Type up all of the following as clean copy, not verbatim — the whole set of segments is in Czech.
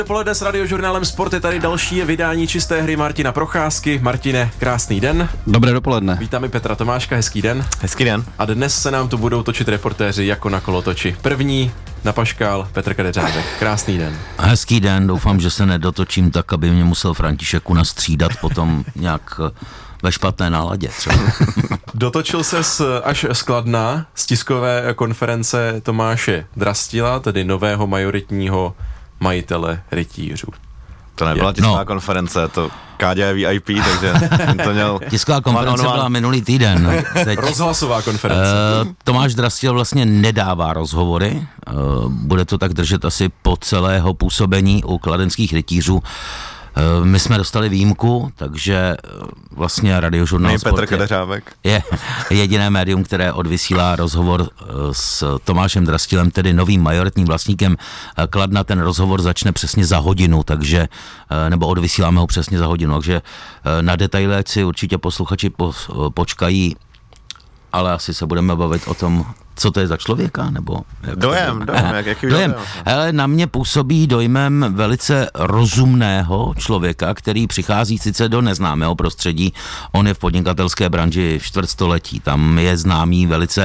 Dopoledne s Radiožurnálem Sport je tady další vydání Čisté hry Martina Procházky. Martine, krásný den. Dobré dopoledne. Vítáme Petra Tomáška, hezký den. Hezký den. A dnes se nám tu budou točit reportéři jako na kolotoči. První na paškál Petr Kadeřávek. Krásný den. Hezký den, doufám, že se nedotočím tak, aby mě musel František nastřídat potom nějak ve špatné náladě třeba. Dotočil ses až z Kladna z tiskové konference Tomáše Drastila, tedy nového majoritního majitele rytířů. To nebyla tisková konference, to Káďa je VIP, takže to měl... Tisková konference byla minulý týden. Teď rozhlasová konference. Tomáš Drastil vlastně nedává rozhovory, bude to tak držet asi po celého působení u kladenských rytířů. My jsme dostali výjimku, takže vlastně Radiožurnál Petr Kadeřávek je jediné médium, které odvysílá rozhovor s Tomášem Drastilem, tedy novým majoritním vlastníkem Kladna. Ten rozhovor začne přesně za hodinu, takže, nebo odvysíláme ho přesně za hodinu, takže na detaily si určitě posluchači počkají, ale asi se budeme bavit o tom, co to je za člověka, nebo... Jaký dojem? Hele, na mě působí dojmem velice rozumného člověka, který přichází sice do neznámého prostředí, on je v podnikatelské branži čtvrtstoletí, tam je známý velice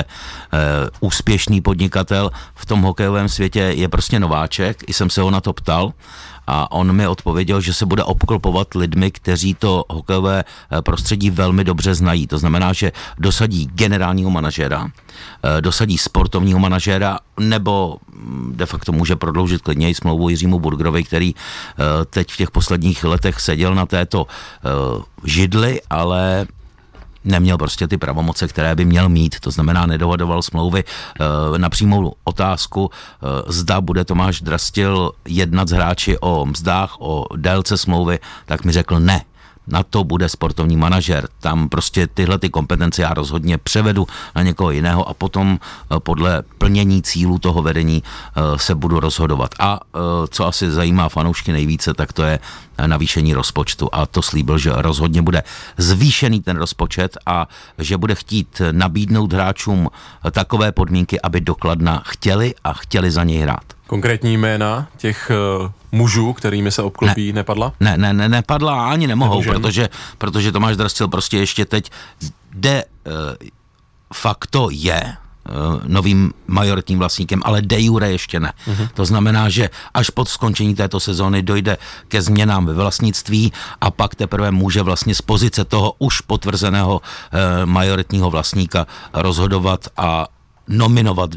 úspěšný podnikatel, v tom hokejovém světě je prostě nováček, i jsem se ho na to ptal, a on mi odpověděl, že se bude obklopovat lidmi, kteří to hokejové prostředí velmi dobře znají. To znamená, že dosadí generálního manažera, dosadí sportovního manažera, nebo de facto může prodloužit klidně i smlouvu Jiřímu Burgerovi, který teď v těch posledních letech seděl na této židli, ale neměl prostě ty pravomoce, které by měl mít, to znamená nedohodoval smlouvy. Na přímou otázku, zda bude Tomáš Drastil jednat s hráči o mzdách, o délce smlouvy, tak mi řekl ne. Na to bude sportovní manažer. Tam prostě tyhle ty kompetence já rozhodně převedu na někoho jiného a potom podle plnění cílů toho vedení se budu rozhodovat. A co asi zajímá fanoušky nejvíce, tak to je navýšení rozpočtu. A to slíbil, že rozhodně bude zvýšený ten rozpočet a že bude chtít nabídnout hráčům takové podmínky, aby do Kladna chtěli za něj hrát. Konkrétní jména těch mužů, kterými se obklopí, nepadla? Nepadla, ani nemohou, protože Tomáš Drastil prostě ještě teď de facto je novým majoritním vlastníkem, ale de jure ještě ne. To znamená, že až po skončení této sezóny dojde ke změnám ve vlastnictví a pak teprve může vlastně z pozice toho už potvrzeného majoritního vlastníka rozhodovat a nominovat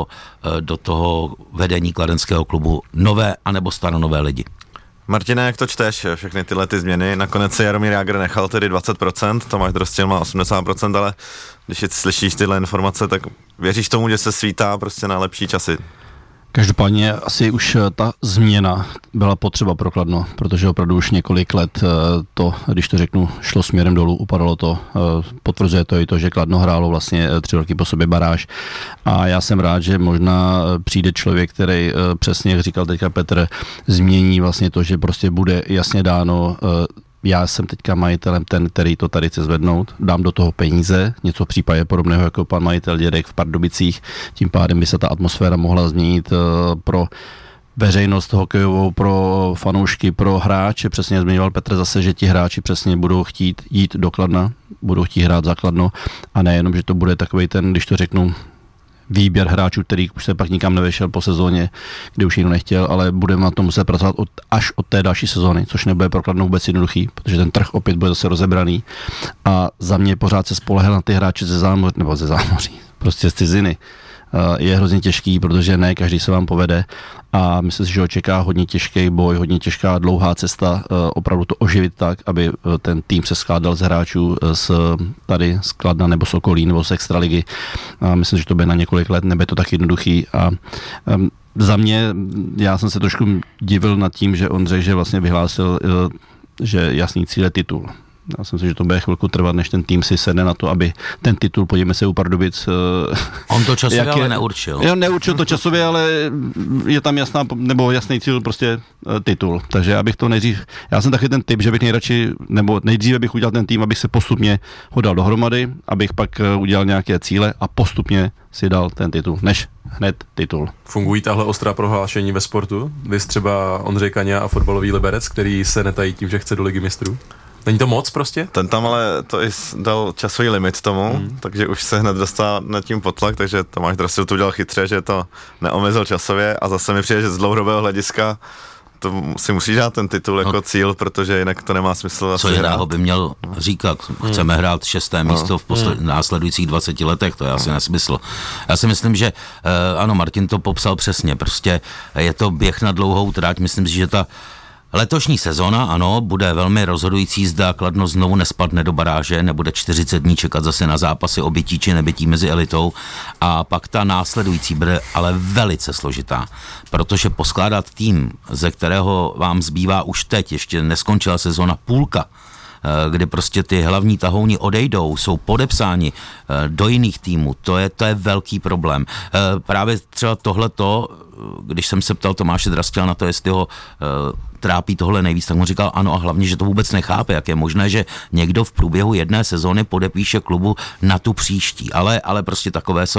do toho vedení kladenského klubu nové anebo staronové lidi. Martine, jak to čteš, všechny tyhle ty změny? Nakonec se Jaromír Jágr nechal tedy 20%, Tomáš Drastil má 80%, ale když slyšíš tyhle informace, tak věříš tomu, že se svítá prostě na lepší časy? Každopádně asi už ta změna byla potřeba pro Kladno, protože opravdu už několik let to, když to řeknu, šlo směrem dolů, upadalo to, potvrzuje to i to, že Kladno hrálo vlastně 3 roky po sobě baráž a já jsem rád, že možná přijde člověk, který přesně, jak říkal teďka Petr, změní vlastně to, že prostě bude jasně dáno, já jsem teďka majitelem ten, který to tady chce zvednout, dám do toho peníze, něco v případě podobného jako pan majitel Dědek v Pardubicích, tím pádem by se ta atmosféra mohla změnit pro veřejnost hokejovou, pro fanoušky, pro hráče, přesně zmiňoval Petr zase, že ti hráči přesně budou chtít jít do Kladna, budou chtít hrát za Kladno a nejenom, že to bude takovej ten, když to řeknu, výběr hráčů, který už se pak nikam nevešel po sezóně, kde už jinou nechtěl, ale budeme na tom muset pracovat až od té další sezóny, což nebude pro Kladno vůbec jednoduchý, protože ten trh opět bude zase rozebraný a za mě pořád se spolehal na ty hráče ze zámoří, prostě z ciziny. Je hrozně těžký, protože ne každý se vám povede a myslím si, že ho čeká hodně těžký boj, hodně těžká dlouhá cesta, opravdu to oživit tak, aby ten tým se skládal z hráčů tady z Kladna nebo z okolí nebo z extraligy. A myslím, že to bude na několik let, nebude to tak jednoduchý a za mě, já jsem se trošku divil nad tím, že on řekl, že vlastně vyhlásil, že jasný cíl je titul. Já si myslím, že to bude chvilku trvat, než ten tým si sedne na to, aby ten titul, podívejme se u Pardubic. On to časově ale neurčil. Jo, neurčil to časově, ale je tam jasný cíl, prostě titul. Takže já bych to nejdřív, já jsem taky ten typ, že bych nejradši, nebo nejdříve bych udělal ten tým, abych se postupně ho dal dohromady, abych pak udělal nějaké cíle a postupně si dal ten titul, než hned titul. Fungují tahle ostrá prohlášení ve sportu? Vy třeba Ondřej Kaňa a fotbalový Liberec, který se netají tím, že chce do Ligy mistrů? Není to moc prostě? Ten tam ale to i dal časový limit tomu, takže už se hned dostal nad tím potlak, takže Tomáš Drastil to udělal chytře, že to neomezil časově a zase mi přijde, že z dlouhodobého hlediska to si musíš dát ten titul jako cíl, protože jinak to nemá smysl asi co jiného by měl říkat. Chceme hrát 6. místo v následujících 20 letech, to je asi nesmysl. Já si myslím, že ano, Martin to popsal přesně, prostě je to běh na dlouhou trať, myslím si, že ta letošní sezona, ano, bude velmi rozhodující, zda Kladno znovu nespadne do baráže, nebude 40 dní čekat zase na zápasy o bytí či nebytí mezi elitou a pak ta následující bude ale velice složitá, protože poskládat tým, ze kterého vám zbývá už teď, ještě neskončila sezona půlka, kdy prostě ty hlavní tahouni odejdou, jsou podepsáni do jiných týmů, to je velký problém. Právě třeba tohleto, když jsem se ptal Tomáše Drastila na to, jestli ho trápí tohle nejvíc, tak mu říkal ano a hlavně, že to vůbec nechápe, jak je možné, že někdo v průběhu jedné sezóny podepíše klubu na tu příští, ale prostě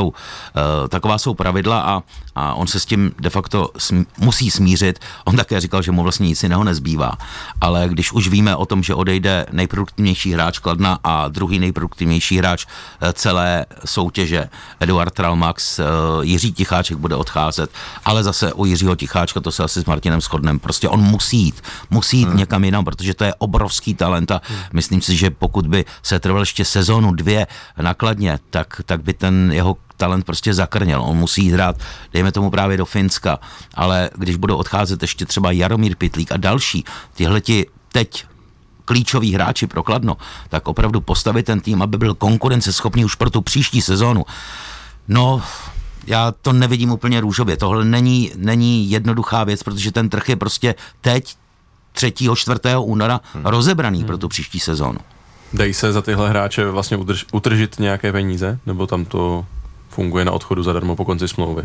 taková jsou pravidla a on se s tím de facto musí smířit. On také říkal, že mu vlastně nic jiného nezbývá, ale když už víme o tom, že odejde nejproduktivnější hráč Kladna a druhý nejproduktivnější hráč celé soutěže Eduard Tralmax, Jiří Ticháček bude odcházet, ale zase u Jiřího Ticháčka, to se asi s Martinem shodneme, prostě on musí jít někam jinam, protože to je obrovský talent a myslím si, že pokud by se trval ještě sezónu 2 nakladně, tak by ten jeho talent prostě zakrněl. On musí hrát, dejme tomu právě do Finska, ale když budou odcházet ještě třeba Jaromír Pytlík a další, tihleti teď klíčoví hráči pro Kladno, tak opravdu postavit ten tým, aby byl konkurenceschopný už pro tu příští sezónu. No, já to nevidím úplně růžově. Tohle není jednoduchá věc, protože ten trh je prostě teď 3. 4. února rozebraný pro tu příští sezónu. Dají se za tyhle hráče vlastně utržit nějaké peníze? Nebo tam to funguje na odchodu zadarmo po konci smlouvy?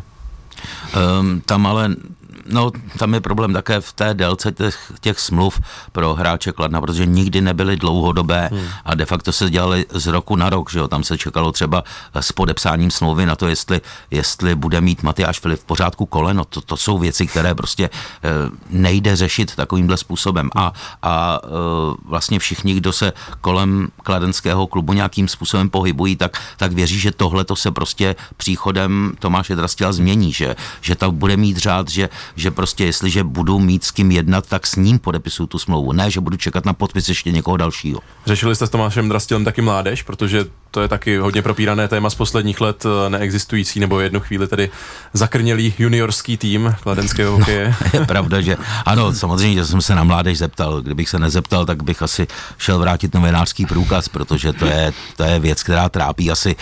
Tam je problém také v té délce těch smluv pro hráče Kladna, protože nikdy nebyly dlouhodobé a de facto se dělaly z roku na rok, že jo, tam se čekalo třeba s podepsáním smlouvy na to, jestli bude mít Matyáš Filip v pořádku koleno, to jsou věci, které prostě nejde řešit takovýmhle způsobem a vlastně všichni, kdo se kolem kladenského klubu nějakým způsobem pohybují, tak věří, že tohle to se prostě příchodem Tomáše Drastila změní, že tam bude mít řád, že prostě jestliže budu mít s kým jednat, tak s ním podepisuju tu smlouvu. Ne, že budu čekat na podpis ještě někoho dalšího. Řešili jste s Tomášem Drastilem taky mládež, protože to je taky hodně propírané téma z posledních let, neexistující nebo jednu chvíli tedy zakrnělý juniorský tým kladenského hokeje. No, je pravda, že ano, samozřejmě, že jsem se na mládež zeptal. Kdybych se nezeptal, tak bych asi šel vrátit novinářský průkaz, protože to je věc, která trápí asi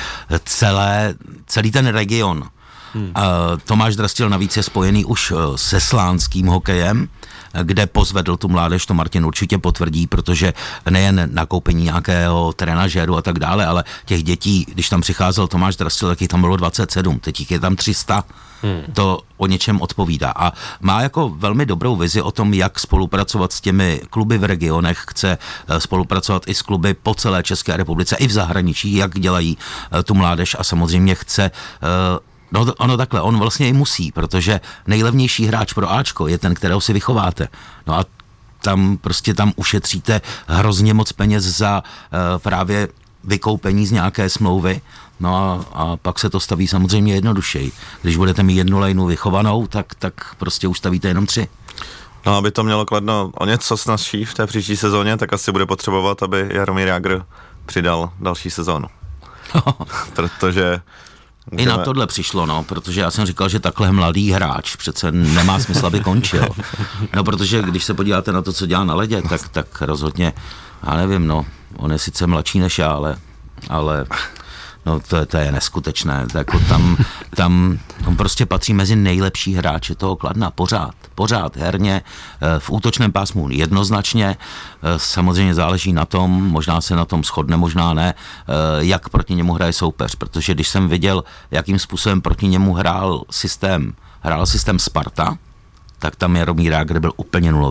celý ten region. Tomáš Drastil navíc je spojený už se slánským hokejem, kde pozvedl tu mládež, to Martin určitě potvrdí, protože nejen nakoupení nějakého trenažéru a tak dále, ale těch dětí, když tam přicházel Tomáš Drastil, tak jich tam bylo 27, teď jich je tam 300. To o něčem odpovídá a má jako velmi dobrou vizi o tom, jak spolupracovat s těmi kluby v regionech, chce spolupracovat i s kluby po celé České republice, i v zahraničí, jak dělají tu mládež a samozřejmě chce takhle, on vlastně i musí, protože nejlevnější hráč pro Ačko je ten, kterého si vychováte. No a tam ušetříte hrozně moc peněz za právě vykoupení z nějaké smlouvy, no a pak se to staví samozřejmě jednodušeji. Když budete mít jednu lejnu vychovanou, tak prostě už stavíte jenom 3. No, aby to mělo Kladno o něco snazší v té příští sezóně, tak asi bude potřebovat, aby Jaromír Jágr přidal další sezónu. Protože i na tohle přišlo, protože já jsem říkal, že takhle mladý hráč přece nemá smysl, aby končil. No, protože když se podíváte na to, co dělá na ledě, tak rozhodně, já nevím, on je sice mladší než já, ale to je neskutečné. Jako tam on prostě patří mezi nejlepší hráče toho Kladna, pořád herně, v útočném pásmu jednoznačně, samozřejmě záleží na tom, možná se na tom shodne, možná ne, jak proti němu hraje soupeř, protože když jsem viděl, jakým způsobem proti němu hrál systém Sparta, tak tam Jaromír Jágr byl úplně nulový.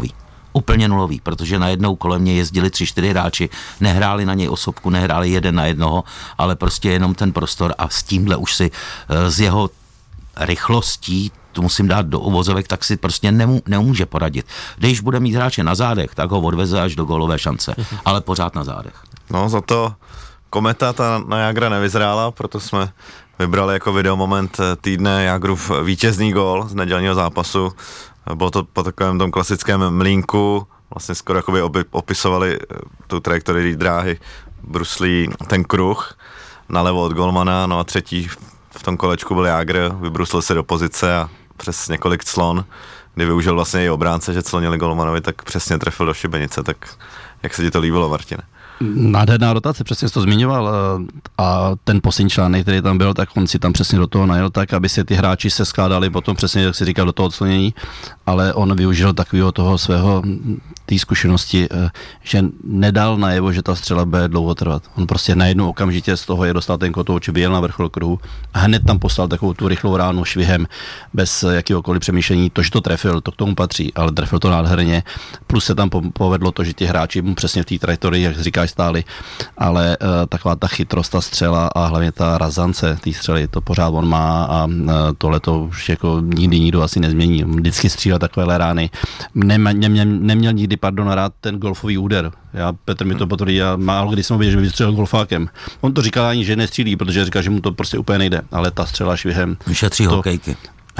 úplně nulový, protože najednou kolem mě jezdili 3-4 hráči, nehráli na něj osobku, nehráli 1 na 1, ale prostě jenom ten prostor a s tímhle už si z jeho rychlostí, tu musím dát do uvozovek, tak si prostě nemůže poradit. Když bude mít hráče na zádech, tak ho odveze až do gólové šance, ale pořád na zádech. No za to kometa ta na Jágra nevyzrála, proto jsme vybrali jako videomoment týdne Jágrův vítězný gól z nedělního zápasu. Bylo to po takovém tom klasickém mlínku, vlastně skoro jakoby opisovali tu trajektorii dráhy, bruslí ten kruh nalevo od golmana, no a třetí v tom kolečku byl Jágr, vybrusl se do pozice a přes několik clon, kdy využil vlastně i obránce, že clonili golmanovi, tak přesně trefil do šibenice, tak jak se ti to líbilo, Martine? Nádherná rotace, přesně jsi to zmiňoval a ten poslední článek, který tam byl, tak on si tam přesně do toho najel tak, aby se ty hráči se skládali potom přesně, jak si říkal, do toho odslonění, ale on využil takového toho svého té zkušenosti, že nedal najevo, že ta střela bude dlouho trvat. On prostě najednou okamžitě z toho je dostal ten kotouč, vyjel na vrchol kruhu a hned tam poslal takovou tu rychlou ránu švihem bez jakéhokoliv přemýšlení. To, že to trefil, to k tomu patří, ale trefil to nádherně. Plus se tam povedlo to, že ti hráči mu přesně v té trajektorii, jak říkáš, stáli, ale taková ta chytrost, ta střela a hlavně ta razance té střely, to pořád on má a tohle to už jako nikdo asi nezmění. Vždycky střílel takovéhle rány. Neměl nikdy, rád ten golfový úder. Petr mi to potvrdí, já málo kdy jsem viděl, že by vystřelil golfákem. On to říkal ani, že nestřílí, protože říká, že mu to prostě úplně nejde, ale ta střela švihem. Vyšetří hokejky.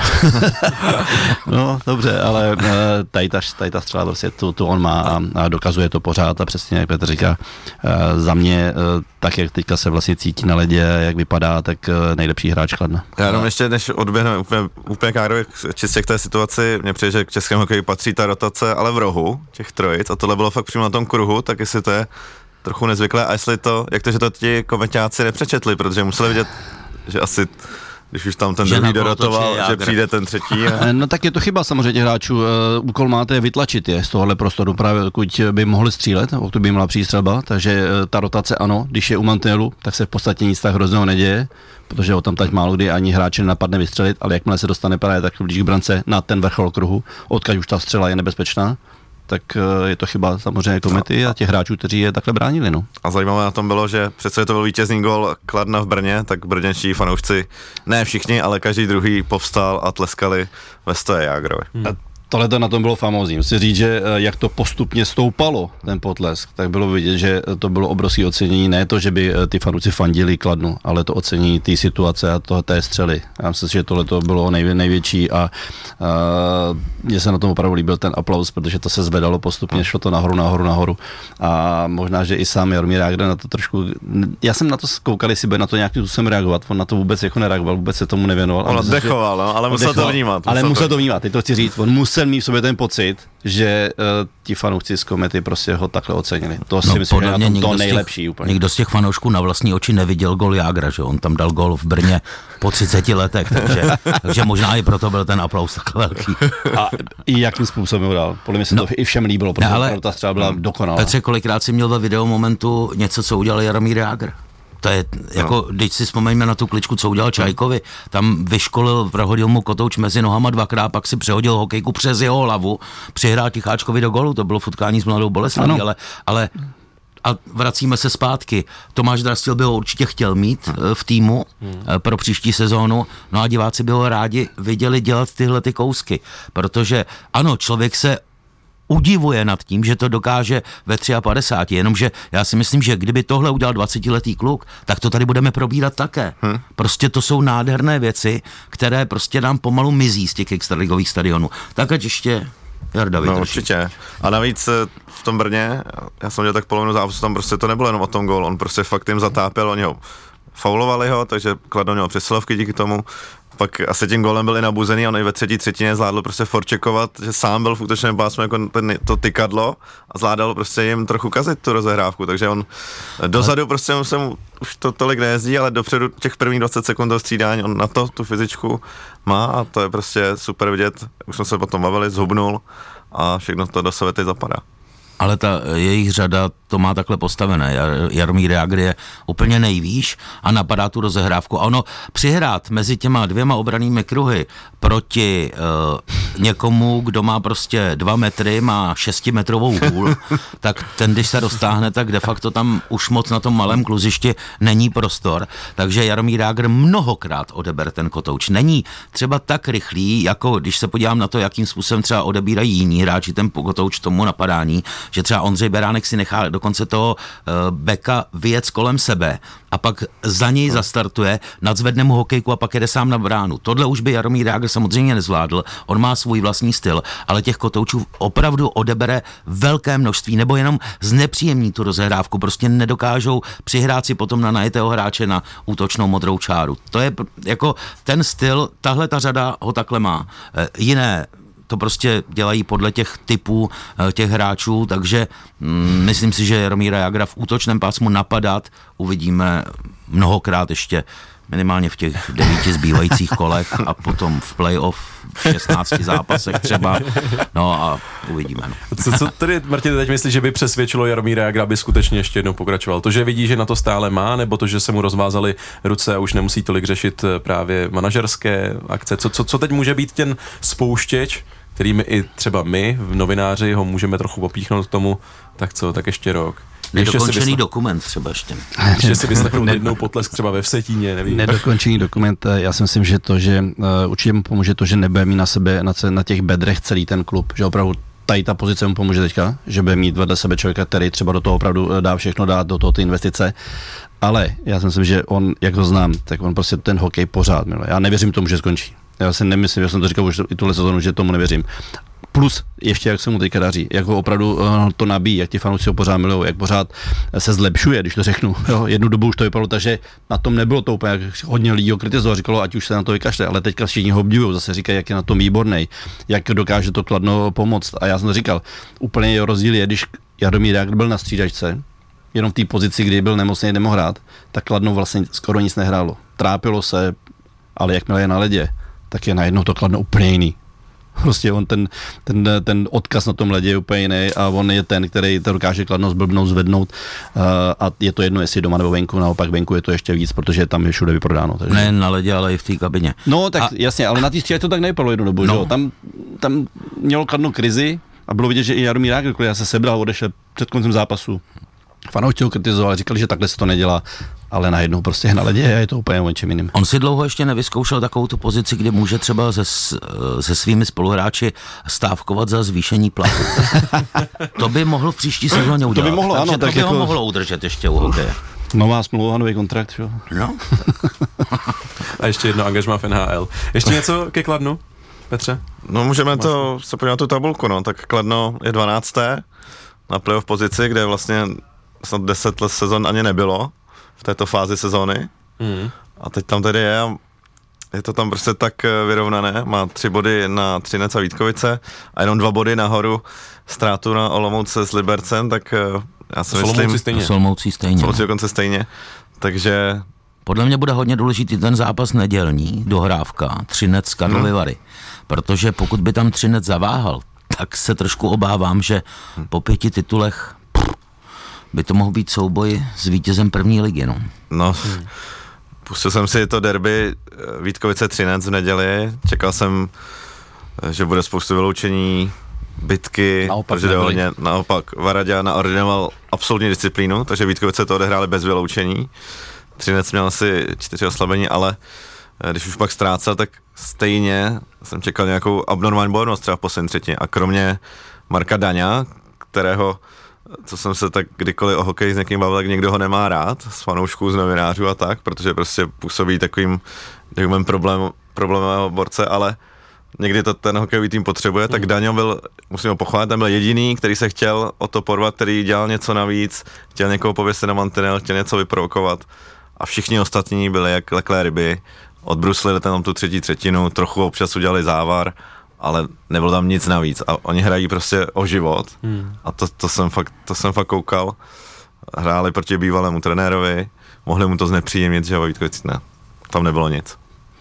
No, dobře, ale tady ta střela prostě tu on má a dokazuje to pořád a přesně, jak Petr říká, za mě, tak jak teďka se vlastně cítí na ledě, jak vypadá, tak nejlepší hráč Kladna. Já jenom ještě, než odběhneme úplně Károvi čistě k té situaci, mně přijde, že k českému hokeji patří ta rotace, ale v rohu těch trojic a tohle bylo fakt přímo na tom kruhu, tak jestli to je trochu nezvyklé a jestli to, jak to, že to ti komentáci nepřečetli, protože museli vidět, že asi když už tam ten druhý dorotoval, že přijde ten třetí. No tak je to chyba samozřejmě těch hráčů. Úkol máte je vytlačit je z tohohle prostoru, právě pokud by mohli střílet, pokud by měla přístřelba, takže ta rotace ano, když je u mantinelu, tak se v podstatě nic tak hrozného neděje, protože o tam tak málo kdy ani hráče nenapadne vystřelit, ale jakmile se dostane právě tak blíž k brance na ten vrchol kruhu, odkud už ta střela je nebezpečná, tak je to chyba samozřejmě komety a těch hráčů, kteří je takhle bránili. No. A zajímavé na tom bylo, že přece to byl vítězný gól Kladna v Brně, tak brněnští fanoušci, ne všichni, ale každý druhý povstal a tleskali ve stoje Jágrovi. Tohle to na tom bylo famózní. Musím říct, že jak to postupně stoupalo, ten potlesk, tak bylo vidět, že to bylo obrovské ocenění. Ne to, že by ty fanoušci fandili Kladnu, ale to ocenění té situace a té střely. Já myslím, že tohle to bylo největší a mně se na tom opravdu líbil ten aplaus, protože to se zvedalo postupně, šlo to nahoru. A možná, že i sám Jaromír Jágr na to trošku... Já jsem na to koukal, jestli bude na to nějakým způsobem reagovat. On na to vůbec jako nereagoval, vůbec se tomu nevěnoval. On oddechoval, no, ale musel to vnímat. Ale musel to vnímat, teď to chci říct. On musel mít v sobě ten pocit, že ti fanoušci z Komety prostě ho takhle ocenili. To si myslím, že je na tom to nejlepší úplně. Nikdo z těch fanoušků na vlastní oči neviděl gol Jágra, že on tam dal gol v Brně po 30 letech, takže možná i proto byl ten aplaus tak velký. A i jakým způsobem ho dal. Podle mě se to i všem líbilo, protože ta střela byla dokonalá. Petře, kolikrát si měl ve videomomentu něco, co udělal Jaromír Jágr? To je jako, když si vzpomeňme na tu kličku, co udělal Čajkovi, tam vyškolil, prohodil mu kotouč mezi nohama dvakrát, pak si přehodil hokejku přes jeho hlavu, přihrál Ticháčkovi do golu, to bylo futkání s Mladou Boleslaví, ale a vracíme se zpátky. Tomáš Drastil by ho určitě chtěl mít v týmu pro příští sezónu, no a diváci by ho rádi viděli dělat tyhle ty kousky, protože ano, člověk se udivuje nad tím, že to dokáže ve 53, jenomže já si myslím, že kdyby tohle udělal 20letý kluk, tak to tady budeme probírat také. Prostě to jsou nádherné věci, které prostě nám pomalu mizí z těch extraligových stadionů. Tak ať ještě Jarda vydrží. No určitě. A navíc v tom Brně, já jsem dělal tak polovinu zápasu, tam prostě to nebylo jenom o tom gól, on prostě fakt jim zatápěl, oni ho faulovali ho, takže Kladno měl přesilovky díky tomu. Pak asi tím gólem byl i nabuzený, on i ve třetí třetině zvládl prostě forčekovat, že sám byl v útočném pásmu jako to tykadlo a zvládal prostě jim trochu kazit tu rozehrávku, takže on dozadu prostě už to tolik nejezdí, ale dopředu těch prvních 20 sekund do střídání, on na to tu fyzičku má a to je prostě super vidět, už jsme se potom bavili, zhubnul a všechno to do sebe teď zapadá. Ale ta jejich řada to má takhle postavené. Jaromír Jágr je úplně nejvýš a napadá tu rozehrávku. A ono přihrát mezi těma dvěma obranými kruhy proti někomu, kdo má prostě 2 metry, má 6metrovou hůl, tak ten, když se roztáhne, tak de facto tam už moc na tom malém kluzišti není prostor. Takže Jaromír Jágr mnohokrát odebere ten kotouč. Není třeba tak rychlý, jako když se podívám na to, jakým způsobem třeba odebírají jiní hráči ten kotouč tomu napadání, že třeba Ondřej Beránek si nechá dokonce toho beka vyjet kolem sebe a pak za něj zastartuje, nadzvedne mu hokejku a pak jede sám na bránu. Tohle už by Jaromír Jágr samozřejmě nezvládl, on má svůj vlastní styl, ale těch kotoučů opravdu odebere velké množství, nebo jenom znepříjemní tu rozehrávku, prostě nedokážou přihrát si potom na najetého hráče na útočnou modrou čáru. To je jako ten styl, tahle ta řada ho takhle má. Jiné to prostě dělají podle těch typů těch hráčů, takže myslím si, že Jaromíra Jágra v útočném pásmu napadat uvidíme mnohokrát ještě minimálně v těch 9 zbývajících kolech a potom v playoff v 16 zápasech třeba, no a uvidíme. No. Co tedy, Martin, teď myslíš, že by přesvědčilo Jaromíra Jágra, aby skutečně ještě jednou pokračoval? To, že vidí, že na to stále má, nebo to, že se mu rozvázaly ruce a už nemusí tolik řešit právě manažerské akce? Co teď může být ten spouštěč, kterými i třeba my, novináři, ho můžeme trochu popíchnout k tomu, tak co, tak ještě rok. Nedokončený dokument třeba ještě. Ještě si vyslechnout jednou potlesk třeba ve Vsetíně, nevím. Nedokončený dokument, já si myslím, že to, že určitě mu pomůže to, že nebude mít na sebe, na těch bedrech celý ten klub, že opravdu tady ta pozice mu pomůže teďka, že bude mít vedle sebe člověka, který třeba do toho opravdu dá všechno, dát do toho ty investice. Ale já si myslím, že on, jak ho znám, tak on prostě ten hokej pořád miluje. Já nevěřím tomu, že skončí. Já si nemyslím, já jsem to říkal už i tuhle sezónu, že tomu nevěřím. Plus ještě, jak se mu teďka daří, jak ho opravdu to nabíjí, jak ti fanoušci ho pořád milují, jak pořád se zlepšuje, když to řeknu. Jo, jednu dobu už to vypadalo, takže na tom nebylo to úplně, jak hodně lidí ho kritizovalo, říkalo, ať už se na to vykašle, ale teďka všichni ho obdivují, zase říkají, jak je na tom výborný, jak dokáže to Kladno pomoct. A já jsem to říkal, úplně jeho rozdíl je, když Jaromír Jágr byl na střídačce, jenom v té pozici, kdy byl nemocný, nemohl hrát, tak Kladno vlastně skoro nic nehrálo. Trápilo se, ale jakmile je na ledě, tak je najednou to Kladno úplně jiný. Prostě on ten odkaz na tom ledě je úplně jiný a on je ten, který to dokáže Kladno zblbnout, zvednout a je to jedno, jestli doma nebo venku, naopak venku je to ještě víc, protože tam je všude vyprodáno. Takže... Ne na ledě, ale i v té kabině. No tak jasně, ale na té střídačce to tak nevypadalo jednu dobu, no. Že jo? Tam mělo Kladno krizi a bylo vidět, že i Jaromír Jágr, když se sebral, odešel před koncem zápasu. Fanoušci ho kritizovali, říkali, že takhle se to nedělá, ale najednou prostě na ledě je to úplně o čem jiným. On si dlouho ještě nevyzkoušel takovou tu pozici, kdy může třeba se svými spoluhráči stávkovat za zvýšení platu. To by mohl v příští sezóně udělat. To by mohlo, ano. Tak by ho mohlo udržet ještě u hokeje. Nová smlouva, nový kontrakt, jo? No. A ještě jedno angažmá v NHL. Ještě něco ke Kladnu, Petře? No můžeme to se podívat na tu tabulku, no. Tak Kladno je 12. na playoff pozici, kde vlastně snad 10 let sezon ani nebylo v této fázi sezóny. A teď tam tedy je to tam prostě tak vyrovnané, má 3 body na Třinec a Vítkovice a jenom 2 body nahoru ztrátu na Olomouce s Libercem, tak já si myslím... Olomouci stejně. Olomouci dokonce stejně, takže... Podle mě bude hodně důležitý ten zápas nedělní, dohrávka, Třinec Karlovy Vary, protože pokud by tam Třinec zaváhal, tak se trošku obávám, že po 5 titulech by to mohl být souboj s vítězem první ligy, no. No, pustil jsem si to derby Vítkovice Třinec v neděli, čekal jsem, že bude spoustu vyloučení, bitky, protože hodně, naopak Varaďa naordinoval absolutní disciplínu, takže Vítkovice to odehráli bez vyloučení. Třinec měl asi 4 oslabení, ale když už pak ztrácel, tak stejně jsem čekal nějakou abnormální bojovnost třeba v poslední třetině. A kromě Marka Daňa, kterého, co jsem se tak kdykoliv o hokeji s někým bavil, tak někdo ho nemá rád, z fanoušků, z novinářů a tak, protože prostě působí takovým problémového borce, ale někdy to ten hokejový tým potřebuje, tak Daňo byl, musím ho pochválit, ten byl jediný, který se chtěl o to porvat, který dělal něco navíc, chtěl někoho pověsit na mantinel, chtěl něco vyprovokovat a všichni ostatní byli jak leklé ryby, odbruslili tam tu třetí třetinu, trochu občas udělali závar, ale nebylo tam nic navíc a oni hrají prostě o život a to jsem fakt koukal, hráli proti bývalému trenérovi, mohli mu to znepříjemnit, že Vítkovice ne, tam nebylo nic.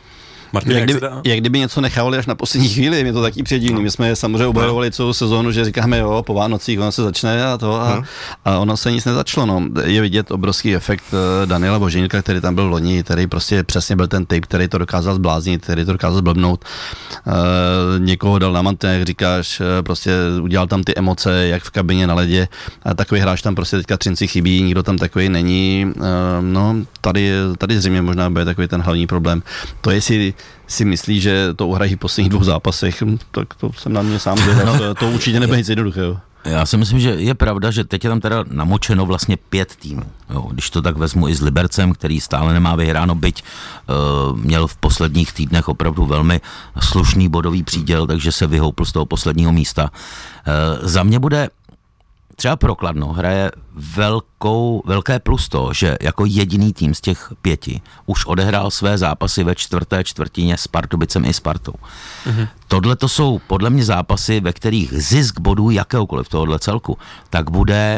Martin, jak kdyby něco nechávali až na poslední chvíli, mě to taky předivný. My jsme je samozřejmě obhajovali celou sezónu, že říkáme jo, po Vánocích ono se začne a ono se nic nezačalo. No. Je vidět obrovský efekt Daniela Boženíka, který tam byl loni, který prostě přesně byl ten typ, který to dokázal zbláznit, který to dokázal zblbnout. Někoho dal na mantinel, jak říkáš, prostě udělal tam ty emoce, jak v kabině na ledě. A takový hráč tam prostě teďka Třinci chybí, nikdo tam takový není. No, tady zřejmě možná bude takový ten hlavní problém. To jestli si myslí, že to uhrají v posledních 2 zápasech, tak to jsem na mě sám dělal. To určitě nebude nic jednoduchého. Já si myslím, že je pravda, že teď je tam teda namočeno vlastně 5 týmů. Jo, když to tak vezmu i s Libercem, který stále nemá vyhráno, byť měl v posledních týdnech opravdu velmi slušný bodový příděl, takže se vyhoupl z toho posledního místa. Za mě bude třeba pro Kladno hraje velké plus to, že jako jediný tým z těch 5 už odehrál své zápasy ve 4. čtvrtině s Pardubicem i Spartou. Tohle to jsou podle mě zápasy, ve kterých zisk bodů jakéhokoliv tohohle celku, tak bude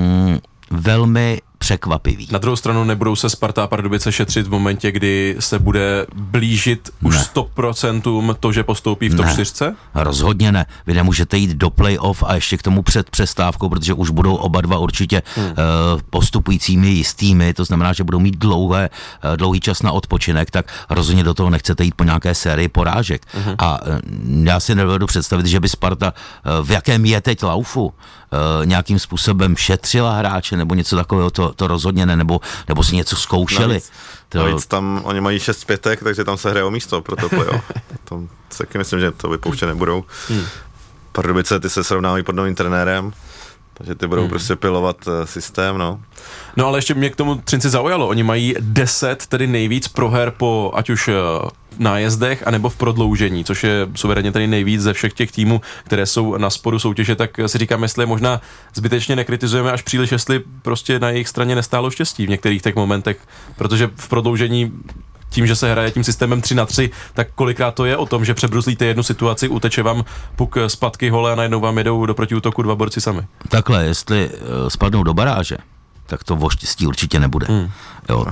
velmi překvapivý. Na druhou stranu nebudou se Sparta a Pardubice šetřit v momentě, kdy se bude blížit už 100% to, že postoupí v top 4? Rozhodně ne. Vy nemůžete jít do play-off a ještě k tomu před přestávkou, protože už budou oba dva určitě postupujícími jistými, to znamená, že budou mít dlouhý čas na odpočinek, tak rozhodně do toho nechcete jít po nějaké sérii porážek. A já si nedovedu představit, že by Sparta v jakém je teď laufu nějakým způsobem šetřila hráče nebo něco takového, to rozhodně ne, nebo si něco zkoušeli. Navíc tam oni mají 6 pětek, takže tam se hraje o místo pro to playoff. To taky myslím, že to vypouštět nebudou. Pardubice, ty se srovnávají pod novým trenérem, takže ty budou prostě pilovat systém, no. No ale ještě mě k tomu Třinci zaujalo. Oni mají 10, tedy nejvíc proher po ať už nájezdech, anebo v prodloužení, což je suverénně tady nejvíc ze všech těch týmů, které jsou na spodu soutěže, tak si říkám, jestli možná zbytečně nekritizujeme až příliš, jestli prostě na jejich straně nestálo štěstí v některých těch momentech, protože v prodloužení tím, že se hraje tím systémem 3-3, tak kolikrát to je o tom, že přebruzlíte jednu situaci, uteče vám puk zpátky hole a najednou vám jedou do protiútoku 2 borci sami. Takhle, jestli spadnou do baráže, tak to o štěstí určitě nebude. Jo,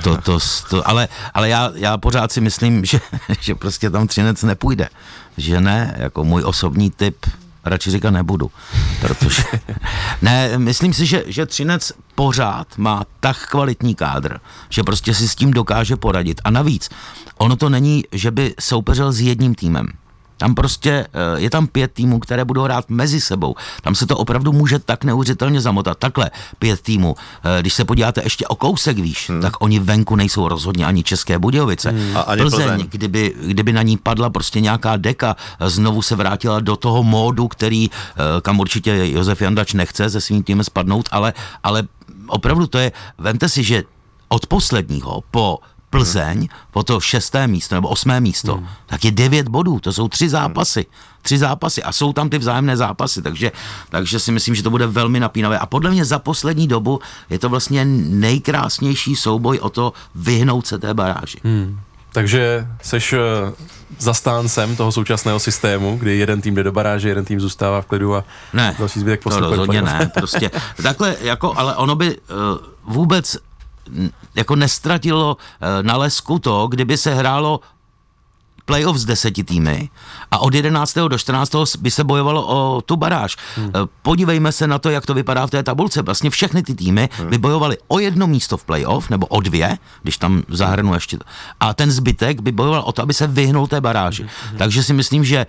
ale já pořád si myslím, že prostě tam Třinec nepůjde. Že ne, jako můj osobní tip radši říkat nebudu. Protože ne, myslím si, že Třinec pořád má tak kvalitní kádr, že prostě si s tím dokáže poradit. A navíc, ono to není, že by soupeřil s jedním týmem. Tam prostě je tam 5 týmů, které budou hrát mezi sebou. Tam se to opravdu může tak neuvěřitelně zamotat. Takhle 5 týmů. Když se podíváte ještě o kousek výš, tak oni venku nejsou rozhodně ani České Budějovice. Ani Plzeň, kdyby na ní padla prostě nějaká deka, znovu se vrátila do toho módu, který, kam určitě Josef Jandač nechce se svým týmem spadnout, ale opravdu to je, vemte si, že od posledního po Plzeň, po to 6. místo nebo 8. místo, tak je 9 bodů, to jsou 3 zápasy. 3 zápasy a jsou tam ty vzájemné zápasy, takže si myslím, že to bude velmi napínavé. A podle mě za poslední dobu je to vlastně nejkrásnější souboj o to vyhnout se té baráži. Takže seš zastáncem toho současného systému, kdy jeden tým jde do baráže, jeden tým zůstává v klidu a další zbytek postupuje. Ne, to rozhodně ne, prostě takhle, jako, ale ono by vůbec jako nestratilo na lesku to, kdyby se hrálo playoff z 10 týmy a od 11. do 14. by se bojovalo o tu baráž. Podívejme se na to, jak to vypadá v té tabulce. Vlastně všechny ty týmy by bojovaly o 1 místo v playoff, nebo o 2, když tam zahrnu ještě. A ten zbytek by bojoval o to, aby se vyhnul té baráži. Takže si myslím, že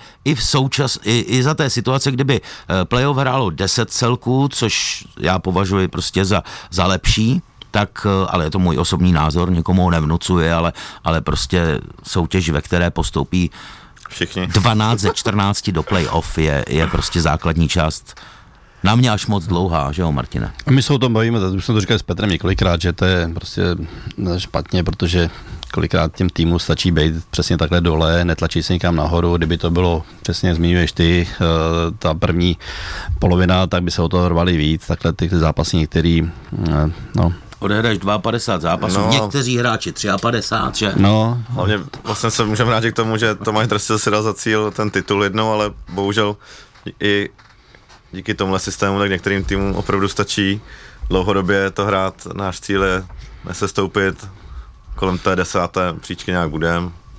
i za té situace, kdyby playoff hrálo 10 celků, což já považuji prostě za lepší, tak, ale je to můj osobní názor, nikomu ho nevnucuje, ale prostě soutěž, ve které postoupí všichni 12 ze 14 do play-off je prostě základní část. Na mě až moc dlouhá, že jo, Martine? A my se o tom bavíme, už jsme to říkali s Petrem několikrát, že to je prostě špatně, protože kolikrát těm týmu stačí být přesně takhle dole, netlačí se nikam nahoru, kdyby to bylo, přesně zmiňuješ ty, ta první polovina, tak by se o toho rvali víc, takhle ty zápasy některý, no. Odehraješ 52 zápasů, někteří hráči 53, že? No. Hlavně vlastně se můžeme vrátit k tomu, že Tomáš Drsil si dal za cíl ten titul jednou, ale bohužel i díky tomuhle systému, tak některým týmům opravdu stačí dlouhodobě to hrát. Náš cíl je nesestoupit, kolem té 10. příčky nějak budeme.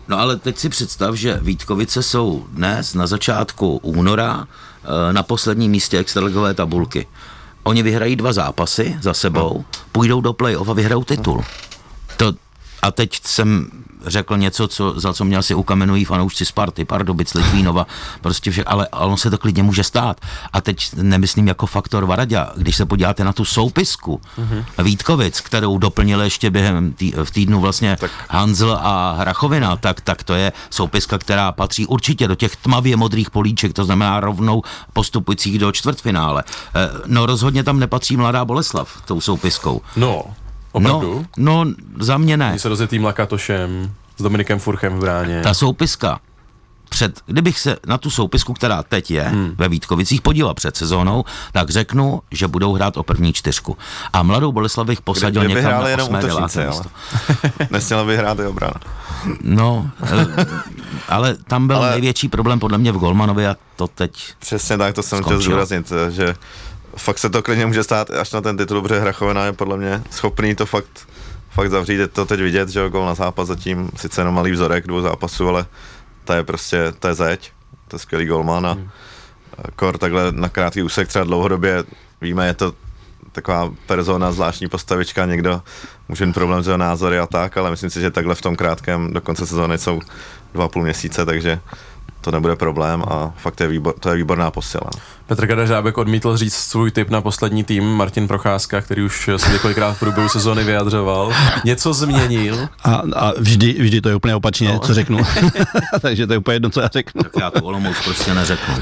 No ale teď si představ, že Vítkovice jsou dnes na začátku února na posledním místě extraligové tabulky. Oni vyhrají 2 zápasy za sebou, půjdou do play-off a vyhrajou titul. A teď jsem řekl něco, za co mě asi ukamenují fanoušci Sparty, Pardubic, Litvínova, prostě však, ale on se to klidně může stát. A teď nemyslím jako faktor Varaďa, když se podíváte na tu soupisku Vítkovic, kterou doplnili ještě během v týdnu vlastně Hanzl a Hrachovina, tak to je soupiska, která patří určitě do těch tmavě modrých políček, to znamená rovnou postupujících do čtvrtfinále. No rozhodně tam nepatří Mladá Boleslav tou soupiskou. No. Opravdu? No, za mě ne. Když se rozjetým Lakatošem, s Dominikem Furchem v bráně. Ta soupiska, kdybych se na tu soupisku, která teď je ve Vítkovicích, podíval před sezónou, tak řeknu, že budou hrát o první 4. A Mladou Boleslav bych posadil někam na 8. 9. místo. Nesměla by hrát i obrana. No, ale tam byl největší problém podle mě v Golmanovi a to teď přesně tak, to jsem chtěl zdůraznit, že fakt se to klidně může stát až na ten titul, protože Hrachovina je podle mě schopný to fakt zavřít, je to teď vidět, že gól na zápas zatím, sice jenom malý vzorek 2 zápasů, ale to je zeď, to je skvělý golman a kor takhle na krátký úsek třeba dlouhodobě, víme, je to taková persona, zvláštní postavička, někdo může mít problém s jeho názory a tak, ale myslím si, že takhle v tom krátkém do konce sezóny jsou 2,5 měsíce, takže to nebude problém a fakt to je výborná posila. Petr Kadeřábek odmítl říct svůj tip na poslední tým, Martin Procházka, který už se několikrát v průběhu sezóny vyjadřoval. Něco změnil. A vždy to je úplně opačně, co řeknu. Takže to je úplně jedno, co já řeknu. Tak já tu Olomouc prostě neřeknu.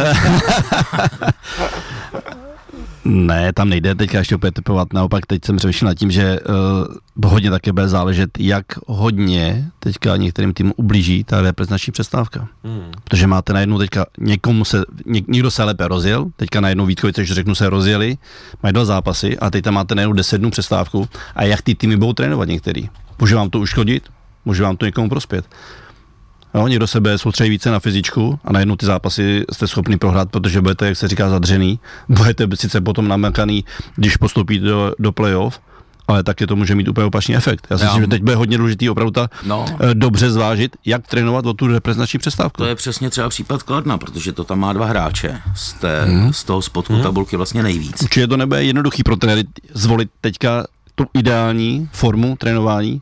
Ne, tam nejde teďka ještě opět typovat, naopak teď jsem přemýšlel nad tím, že hodně také bude záležet, jak hodně teďka některým týmům ublíží ta reprezentační přestávka. Protože máte najednou teďka, někdo se lépe rozjel, teďka najednou Vítkovice, když řeknu, se rozjeli, mají 2 zápasy a teď tam máte najednou 10 dnů přestávku a jak ty týmy budou trénovat některý. Může vám to uškodit, může vám to někomu prospět. No, někdo se bude soustředit více na fyzičku a najednou ty zápasy jste schopni prohrát, protože budete, jak se říká, zadřený. Budete sice potom namakaný, když postoupíte do playoff, ale taky to může mít úplně opačný efekt. Já si myslím, že teď bude hodně důležitý opravdu dobře zvážit, jak trénovat o tu reprezentační přestávku. To je přesně třeba případ Kladna, protože to tam má 2 hráče z toho spodku tabulky vlastně nejvíc. Určitě to nebude jednoduchý pro trenéry zvolit teďka tu ideální formu trénování,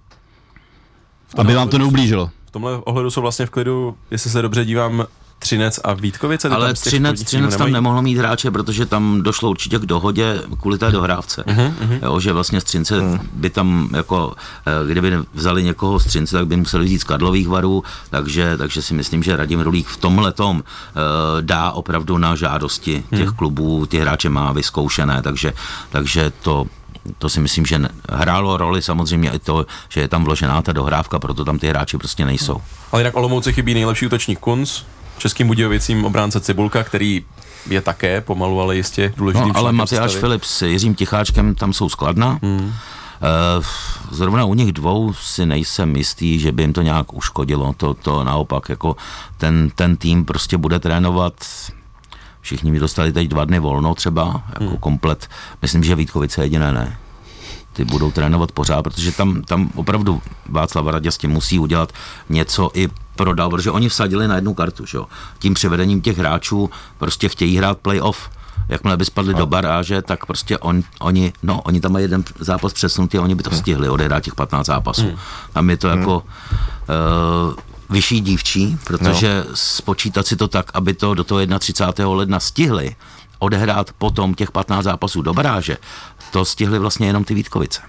aby vám to neublížilo. V tomhle ohledu jsou vlastně v klidu, jestli se dobře dívám, Třinec a Vítkovice. Ale Třinec tam nemohlo mít hráče, protože tam došlo určitě k dohodě kvůli té dohrávce. Jo, že vlastně z Třince by tam jako, kdyby vzali někoho z Třince, tak by museli vzít z Karlových Varů, takže si myslím, že Radim Rulík v tomhletom dá opravdu na žádosti těch klubů, ty hráče má vyzkoušené, takže to si myslím, že hrálo roli samozřejmě i to, že je tam vložená ta dohrávka, proto tam ty hráči prostě nejsou. Ale jinak Olomouci chybí nejlepší útočník Kunz, Českým Budějovicím obránce Cibulka, který je také pomalu, ale jistě důležitým. No, ale Matyáš Filip s Jiřím Ticháčkem tam jsou z Kladna. Zrovna u nich 2 si nejsem jistý, že by jim to nějak uškodilo. To naopak, jako ten tým prostě bude trénovat. Všichni mi dostali teď 2 dny volno třeba, jako komplet. Myslím, že Vítkovice jediné ne. Ty budou trénovat pořád, protože tam opravdu Václav Varaďa s tím musí udělat něco i prodal, protože oni vsadili na 1 kartu, že jo. Tím přivedením těch hráčů prostě chtějí hrát play-off. Jakmile by spadli do baráže, tak prostě oni tam mají 1 zápas přesunutý a oni by to stihli odehrát těch 15 zápasů. Tam je to jako vyšší dívčí, protože spočítat si to tak, aby to do toho 31. ledna stihli odehrát potom těch 15 zápasů do baráže, to stihli vlastně jenom ty Vítkovice.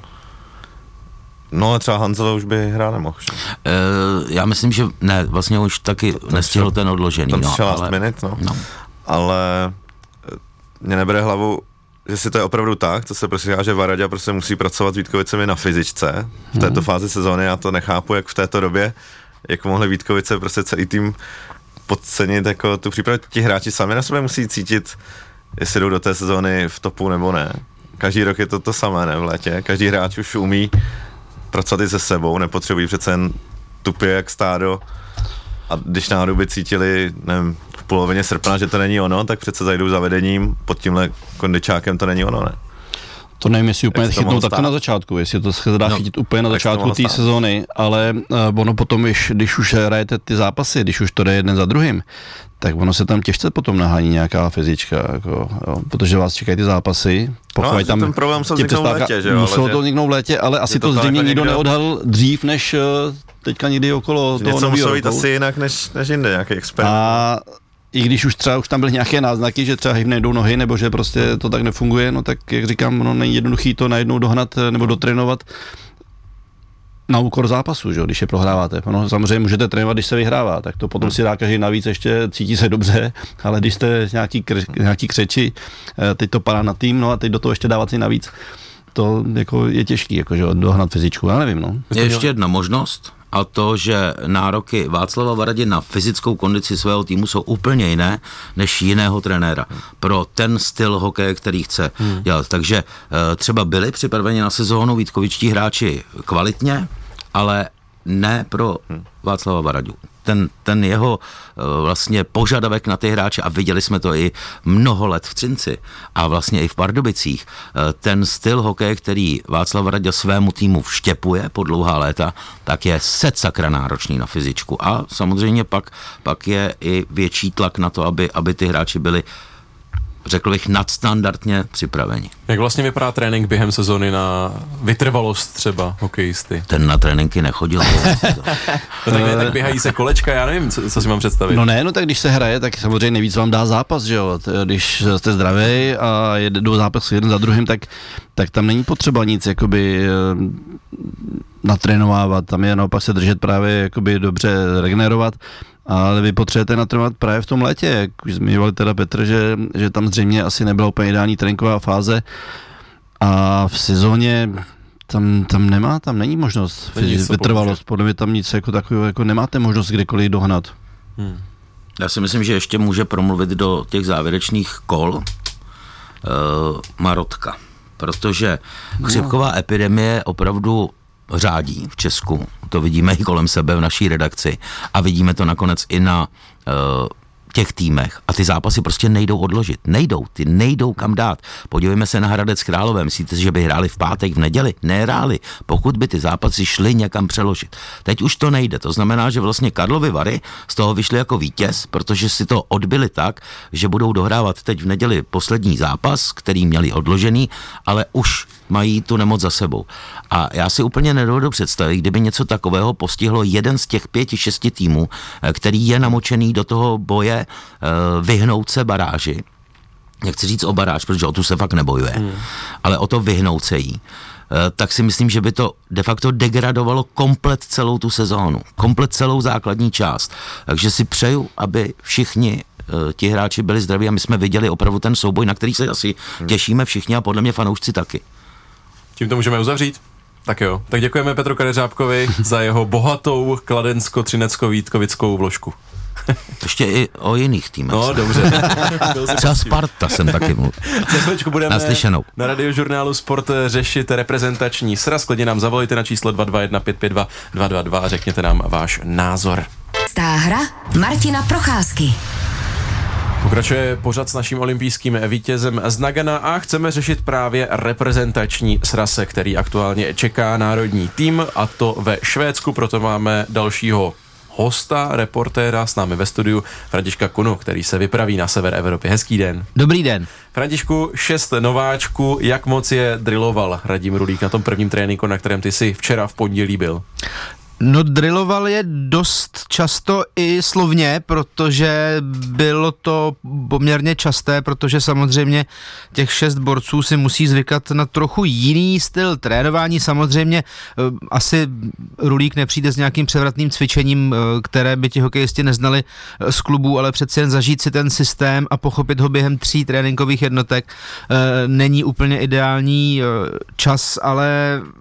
No a třeba Hanzele už by hrát nemohl. Já myslím, že ne, vlastně už taky nestihl ten odložený. Tam přišel last minute, ale mě nebere hlavu, jestli to je opravdu tak, to se prostě říká, že Varaďa prostě musí pracovat s Vítkovicemi na fyzičce v této fázi sezóny, já to nechápu, jak v této době, jak mohli Vítkovice prostě celý tým podcenit jako tu přípravu. Ti hráči sami na sebe musí cítit, jestli jdou do té sezóny v topu nebo ne. Každý rok je to samé, ne, v létě. Každý hráč už umí pracovat i se sebou, nepotřebují přece jen tupě jak stádo. A když náhodou by cítili, nevím, v polovině srpna, že to není ono, tak přece zajdou za vedením, pod tímhle kondičákem to není ono, ne? To nevím, jestli úplně chytnou takto na začátku, jestli to se dá chytit úplně na začátku té sezóny, ale ono potom, když už hrajete ty zápasy, když už to jde jeden za druhým, tak ono se tam těžce potom nahání nějaká fyzička, jako, jo, protože vás čekají ty zápasy. No, tam ten problém musel vzniknout v létě, že jo? Muselo to vzniknout v létě, ale asi to zřejmě nikdo neodhalil dřív, než teďka někdy okolo toho něco muselo být asi jinak, než jinde, nějaký expert. A i když už třeba už tam byly nějaké náznaky, že třeba nejdou nohy, nebo že prostě to tak nefunguje, no tak jak říkám, no není jednoduchý to najednou dohnat nebo dotrénovat na úkor zápasu, že? Když je prohráváte. No, samozřejmě můžete trénovat, když se vyhrává, tak to potom si dá každý navíc, ještě cítí se dobře, ale když jste nějaký křeči, teď to padá na tým, no a teď do toho ještě dávat si navíc, to jako je těžký, jako, že dohnat fyzičku, já nevím. No. Je ještě jedna možnost, a to, že nároky Václava Varady na fyzickou kondici svého týmu jsou úplně jiné než jiného trenéra pro ten styl hokeje, který chce dělat. Takže třeba byli připraveni na sezónu vítkovičtí hráči kvalitně, ale ne pro Václava Varadu. Ten jeho vlastně požadavek na ty hráče, a viděli jsme to i mnoho let v Třinci a vlastně i v Pardubicích, ten styl hokeje, který Václav Varada svému týmu vštěpuje po dlouhá léta, tak je sakra náročný na fyzičku. A samozřejmě pak je i větší tlak na to, aby ty hráči byli, řekl bych, nadstandardně připraveni. Jak vlastně vypadá trénink během sezony na vytrvalost třeba hokejisty? Ten na tréninky nechodil. tak běhají se kolečka, já nevím, co si mám představit. No tak když se hraje, tak samozřejmě nejvíc vám dá zápas, že jo. Když jste zdravý a jdou zápasy jeden za druhým, tak tam není potřeba nic jakoby natrénovávat, tam je naopak se držet právě jakoby dobře regenerovat. Ale vy potřebujete natrénovat právě v tom létě, jak už zmiňovali teda Petr, že tam zřejmě asi nebyla úplně ideální tréninková fáze a v sezóně tam není možnost vytrvalost, podle mě tam nic jako takového, jako nemáte možnost kdykoliv dohnat. Já si myslím, že ještě může promluvit do těch závěrečných kol Marotka, protože chřipková epidemie opravdu řádí v Česku. To vidíme i kolem sebe v naší redakci a vidíme to nakonec i na těch týmech. A ty zápasy prostě nejdou odložit. Nejdou kam dát. Podívejme se na Hradec Králové. Myslíte si, že by hráli v pátek, v neděli? Nehráli. Pokud by ty zápasy šly někam přeložit. Teď už to nejde. To znamená, že vlastně Karlovy Vary z toho vyšly jako vítěz, protože si to odbyli tak, že budou dohrávat teď v neděli poslední zápas, který měli odložený, ale už mají tu nemoc za sebou. A já si úplně nedovedu představit, kdyby něco takového postihlo jeden z těch 5-6 týmů, který je namočený do toho boje vyhnout se baráži. Nechci říct o baráž, protože o tu se fakt nebojuje, ale o to vyhnout se jí. Tak si myslím, že by to de facto degradovalo komplet celou tu sezónu, komplet celou základní část. Takže si přeju, aby všichni ti hráči byli zdraví a my jsme viděli opravdu ten souboj, na který se asi těšíme všichni a podle mě fanoušci taky. Tím to můžeme uzavřít? Tak jo. Tak děkujeme Petru Kadeřábkovi za jeho bohatou kladensko-třinecko-vítkovickou vložku. Ještě i o jiných týmech. No, dobře. Třeba Sparta jsem taky mluvil. Za chvíličku budeme naslyšenou na Radiožurnálu Sport řešit reprezentační sraz. Klidně nám zavolejte na číslo 221 552 222 a řekněte nám váš názor. Hra Martina Procházky. Pokračuje pořad s naším olympijským vítězem z Nagana a chceme řešit právě reprezentační sraz, který aktuálně čeká národní tým, a to ve Švédsku, proto máme dalšího hosta, reportéra s námi ve studiu, Františka Kunu, který se vypraví na sever Evropy. Hezký den. Dobrý den. Františku, 6 nováčků, jak moc je drilloval Radim Rulík na tom prvním tréninku, na kterém ty jsi včera v pondělí byl? No, drilloval je dost často i slovně, protože bylo to poměrně časté, protože samozřejmě těch 6 borců si musí zvykat na trochu jiný styl trénování. Samozřejmě asi Rulík nepřijde s nějakým převratným cvičením, které by ti hokejisti neznali z klubů, ale přece jen zažít si ten systém a pochopit ho během 3 tréninkových jednotek není úplně ideální čas, ale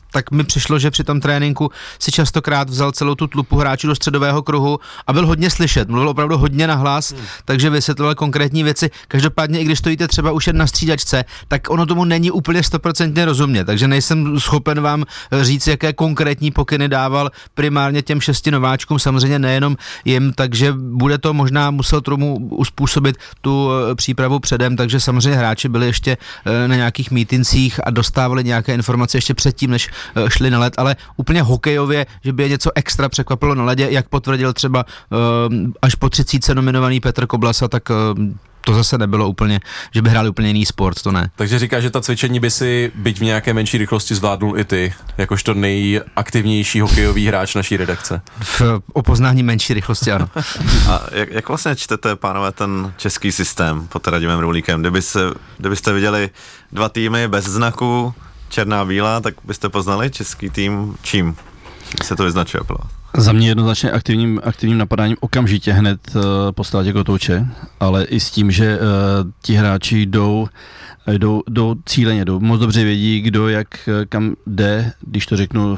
tak mi přišlo, že při tom tréninku si častokrát vzal celou tu tlupu hráčů do středového kruhu a byl hodně slyšet, mluvil opravdu hodně nahlas, takže vysvětloval konkrétní věci. Každopádně, i když stojíte třeba už jen na střídačce, tak ono tomu není úplně 100% rozumět, takže nejsem schopen vám říct, jaké konkrétní pokyny dával primárně těm 6 nováčkům, samozřejmě nejenom jim, takže bude to možná musel tomu uspůsobit tu přípravu předem, takže samozřejmě hráči byli ještě na nějakých mítincích a dostávali nějaké informace ještě předtím, než šli na led, ale úplně hokejově, že by je něco extra překvapilo na ledě, jak potvrdil třeba až po 30 nominovaný Petr Koblasa, tak to zase nebylo úplně, že by hráli úplně jiný sport, to ne. Takže říká, že ta cvičení by si, byť v nějaké menší rychlosti, zvládnul i ty, jakožto nejaktivnější hokejový hráč naší redakce. O poznání menší rychlosti, ano. A jak vlastně čtete, pánové, ten český systém pod Radimem Rulíkem? Kdybyste viděli 2 týmy bez znaku, černá bílá, tak byste poznali český tým čím se to vyznačuje? Za mě jednoznačně aktivním napadáním okamžitě hned po ztrátě kotouče, ale i s tím, že ti hráči jdou cíleně, moc dobře vědí, kdo jak kam jde, když to řeknu,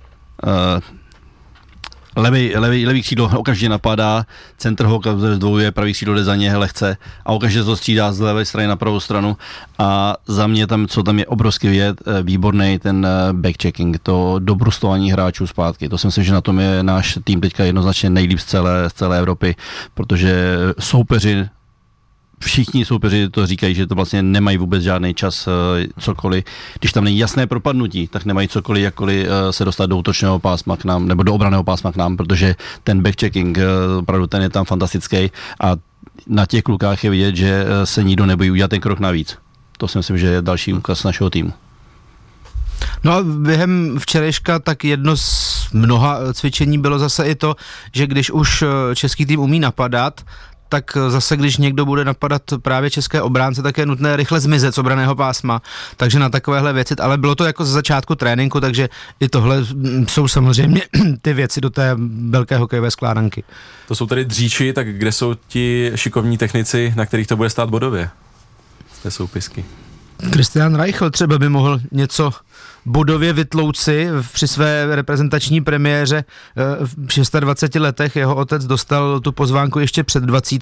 levý křídlo okamžitě napadá, centr ho zdvojuje, pravý křídlo jde za ně lehce a okamžitě to střídá z levé strany na pravou stranu a za mě co tam je obrovský věd, výborný ten backchecking, to dobrustování hráčů zpátky, to si myslím, že na tom je náš tým teďka jednoznačně nejlíp z celé Evropy, protože všichni soupeři to říkají, že to vlastně nemají vůbec žádný čas cokoliv. Když tam není jasné propadnutí, tak nemají cokoliv, jakkoliv se dostat do útočného pásma k nám, nebo do obranného pásma k nám, protože ten backchecking, opravdu ten je tam fantastický a na těch klukách je vidět, že se nikdo nebojí udělat ten krok navíc. To si myslím, že je další úkaz našeho týmu. No a během včerejška tak jedno z mnoha cvičení bylo zase i to, že když už český tým umí napadat, tak zase, když někdo bude napadat právě české obránce, tak je nutné rychle zmizet z obranného pásma. Takže na takovéhle věci, ale bylo to jako ze začátku tréninku, takže i tohle jsou samozřejmě ty věci do té velké hokejové skládanky. To jsou tedy dříči, tak kde jsou ti šikovní technici, na kterých to bude stát bodově? Z té soupisky. Christian Reichel třeba by mohl něco bodově vytlouci při své reprezentační premiéře v 26 letech. Jeho otec dostal tu pozvánku ještě před 20.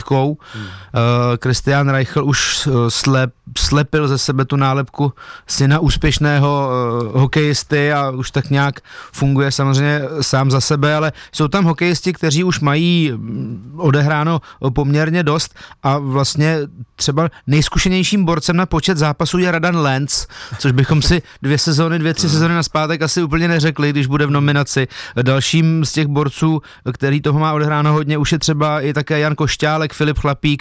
Christian Reichel už slepil ze sebe tu nálepku syna úspěšného hokejisty a už tak nějak funguje samozřejmě sám za sebe, ale jsou tam hokejisti, kteří už mají odehráno poměrně dost a vlastně třeba nejzkušenějším borcem na počet zápasů je Radan Lenz, což bychom si 2-3 sezony naspátek asi úplně neřekli, když bude v nominaci. Dalším z těch borců, který toho má odehráno hodně, už je třeba i také Jan Košťálek, Filip Chlapík,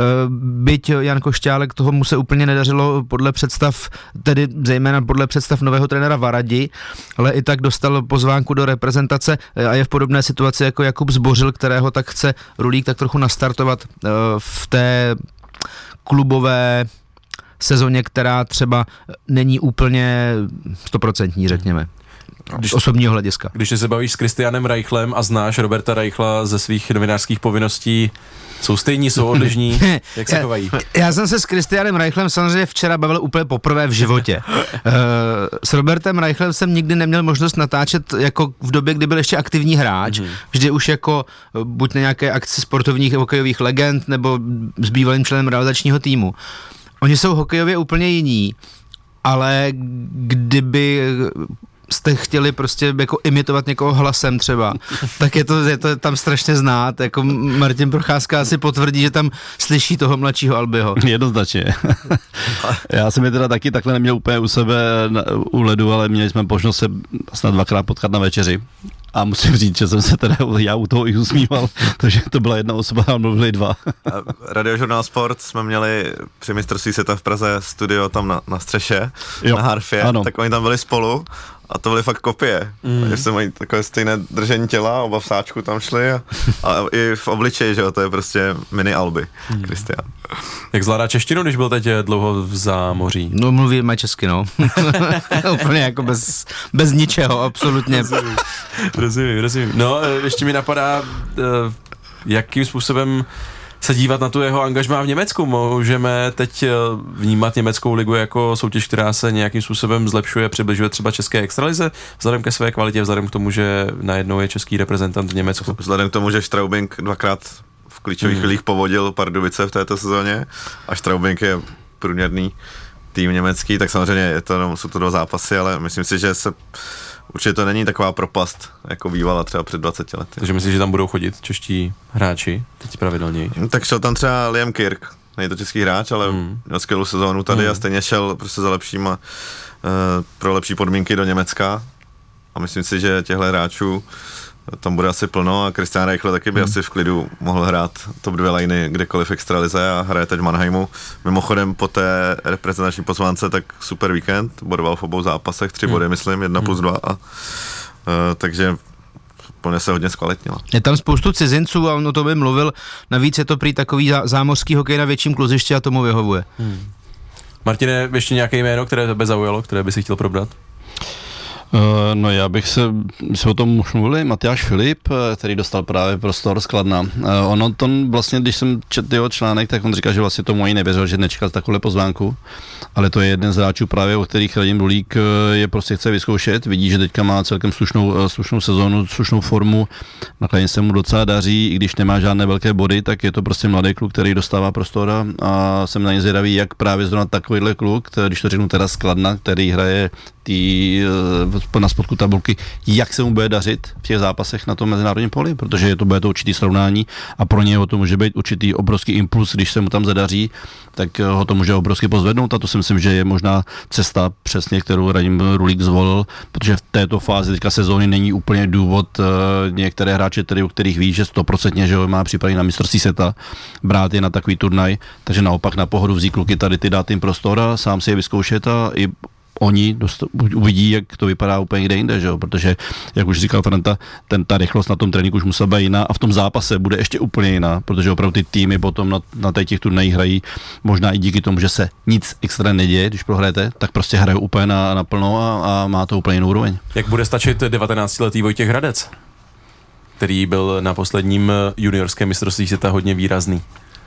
byť Jan Košťálek, toho mu se úplně nedařilo podle představ, tedy zejména podle představ nového trenéra Varadi, ale i tak dostal pozvánku do reprezentace a je v podobné situaci jako Jakub Zbořil, kterého tak chce Rulík tak trochu nastartovat v té klubové sezóně, která třeba není úplně 100%, řekněme. Z osobního hlediska. Když se bavíš s Christianem Reichlem a znáš Roberta Reichla ze svých novinářských povinností, jsou stejní, jsou odlišní, jak se chovají? Já jsem se s Christianem Reichlem samozřejmě včera bavil úplně poprvé v životě. S Robertem Reichlem jsem nikdy neměl možnost natáčet jako v době, kdy byl ještě aktivní hráč, vždy už jako buď na nějaké akci sportovních hokejových legend, nebo s bývalým členem realizačního týmu. Oni jsou hokejově úplně jiní, ale kdyby jste chtěli prostě jako imitovat někoho hlasem třeba, tak je to tam strašně znát, jako Martin Procházka asi potvrdí, že tam slyší toho mladšího Albiho. Jednoznačně. Já jsem je teda taky takhle neměl úplně u sebe u ledu, ale měli jsme možnost se snad 2krát potkat na večeři. A musím říct, že jsem se teda já u toho i usmíval, takže to byla jedna osoba a mluvili 2. Radiožurnál Sport jsme měli při mistrovství světa v Praze studio tam na střeše, na harfě, ano. Tak oni tam byli spolu a to byly fakt kopie. Že mají takové stejné držení těla, oba v sáčku tam šli a i v obličeji, že jo, to je prostě mini Alby, Kristián. Jak zvládá češtinu, když byl teď dlouho v zámoří? No mluví česky, no. Úplně jako bez ničeho, absolutně. Rozumím. No, ještě mi napadá, jakým způsobem se dívat na tu jeho angažmá v Německu. Můžeme teď vnímat německou ligu jako soutěž, která se nějakým způsobem zlepšuje, přibližuje třeba české extralize, vzhledem ke své kvalitě, vzhledem k tomu, že najednou je český reprezentant v Německu. Vzhledem k tomu, že Straubing dvakrát v klíčových chvílích povodil Pardubice v této sezóně a Straubing je průměrný tým německý, tak samozřejmě jsou to 2 zápasy, ale myslím si, že určitě to není taková propast, jako bývala třeba před 20 lety. Takže myslíš, že tam budou chodit čeští hráči teď pravidelněji? Tak šel tam třeba Liam Kirk, není to český hráč, ale měl skvělou sezónu tady a stejně šel prostě za lepším pro lepší podmínky do Německa a myslím si, že těchto hráčů tam bude asi plno a Christian Reichle taky by asi v klidu mohl hrát top 2 liny kdekoliv v extralize a hraje teď v Mannheimu. Mimochodem po té reprezentační pozvánce tak super víkend, bodoval v obou zápasech, 3 body myslím, 1+2 a takže plně se hodně zkvalitnila. Je tam spoustu cizinců a on o tom by mluvil, navíc je to prý takový zámořský hokej na větším kluzišti a tomu vyhovuje. Martine, ještě nějaké jméno, které tebe zaujalo, které by si chtěl probrat? No já bych se o tom už mluvili, Matyáš Filip, který dostal právě prostor z Kladna. Ono to vlastně, když jsem četl jeho článek, tak on říkal, že vlastně tomu ani nevěřil, že nečekal takovou pozvánku, ale to je jeden z hráčů právě, o kterých Radim Rulík je prostě chce vyzkoušet, vidí, že teďka má celkem slušnou sezónu, slušnou formu, nakonec se mu docela daří, i když nemá žádné velké body, tak je to prostě mladý kluk, který dostává prostor a jsem na ně zvědavý, jak právě zrovna takovýhle kluk, když to řeknu teda z Kladna, který hraje na spodku tabulky, jak se mu bude dařit v těch zápasech na tom mezinárodním poli, protože bude to určitý srovnání a pro něho to může být určitý obrovský impuls, když se mu tam zadaří, tak ho to může obrovsky pozvednout a to si myslím, že je možná cesta přesně, kterou Radim Rulík zvolil, protože v této fázi teďka sezóny není úplně důvod některé hráče, u kterých ví, že 100% že ho má připravený na mistrovství světa, brát je na takový turnaj, takže naopak na pohodu vzít kluky tady ty, dát jim prostor a sám si je vyzkoušet a i oni uvidí, jak to vypadá úplně někde jinde, že jo? Protože, jak už říkal Franta, ta rychlost na tom tréninku už musela být jiná a v tom zápase bude ještě úplně jiná, protože opravdu ty týmy potom na těch turnajích hrají, možná i díky tomu, že se nic extra neděje, když prohrajete, tak prostě hrajou úplně naplno a má to úplně jinou úroveň. Jak bude stačit 19letý Vojtěch Hradec, který byl na posledním juniorském mistrovství světa hodně výrazný?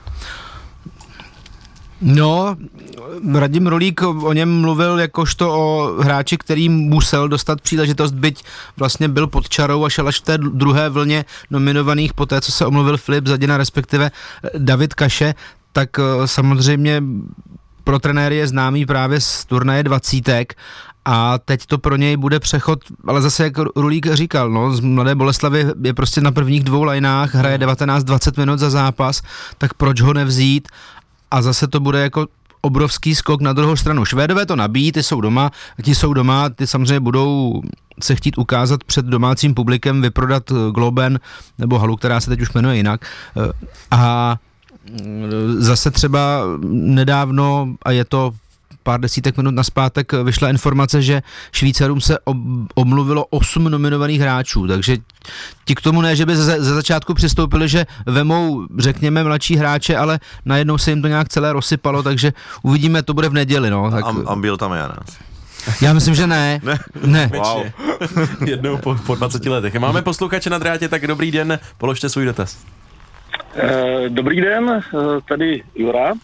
No, Radim Rulík o něm mluvil jakožto o hráči, který musel dostat příležitost, byť vlastně byl pod čarou a šel až v té druhé vlně nominovaných po té, co se omluvil Filip Zadina, respektive David Kaše, tak samozřejmě pro trenéry je známý právě z turnaje 20. A teď to pro něj bude přechod, ale zase jak Rulík říkal, no, z Mladé Boleslavi je prostě na prvních 2 lineách, hraje 19-20 minut za zápas, tak proč ho nevzít? A zase to bude jako obrovský skok na druhou stranu. Švédové to nabíjí, ty jsou doma, ty samozřejmě budou se chtít ukázat před domácím publikem, vyprodat Globen nebo halu, která se teď už jmenuje jinak. A zase třeba nedávno, a je to pár desítek minut nazpátek, vyšla informace, že Švýcarům se omluvilo 8 nominovaných hráčů, takže ti k tomu ne, že by ze začátku přistoupili, že vemou, řekněme, mladší hráče, ale najednou se jim to nějak celé rozsypalo, takže uvidíme, to bude v neděli, no. Tak... Ambil tam je, ne? Já myslím, že ne. Ne. Wow. Jednou po 20 letech. Máme posluchače na drátě, tak dobrý den, položte svůj dotaz. Dobrý den, tady Jura.